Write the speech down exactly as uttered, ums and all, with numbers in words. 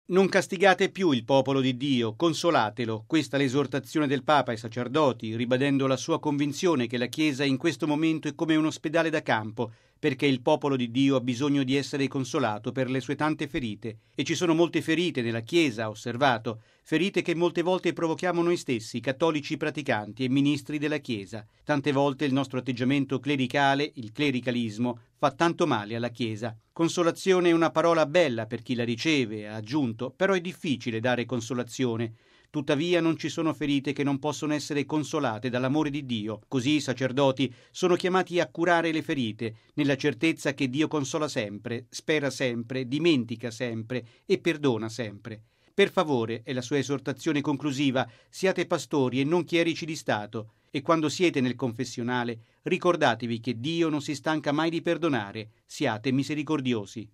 Non castigate più il popolo di Dio, consolatelo. Questa è l'esortazione del Papa ai sacerdoti, ribadendo la sua convinzione che la Chiesa in questo momento è come un ospedale da campo, perché il popolo di Dio ha bisogno di essere consolato per le sue tante ferite. E ci sono molte ferite nella Chiesa, ha osservato, ferite che molte volte provochiamo noi stessi, cattolici praticanti e ministri della Chiesa. Tante volte il nostro atteggiamento clericale, il clericalismo, fa tanto male alla Chiesa. Consolazione è una parola bella per chi la riceve, ha aggiunto, però è difficile dare consolazione. Tuttavia non ci sono ferite che non possono essere consolate dall'amore di Dio. Così i sacerdoti sono chiamati a curare le ferite, nella certezza che Dio consola sempre, spera sempre, dimentica sempre e perdona sempre. Per favore, è la sua esortazione conclusiva, siate pastori e non chierici di Stato, e quando siete nel confessionale ricordatevi che Dio non si stanca mai di perdonare, siate misericordiosi.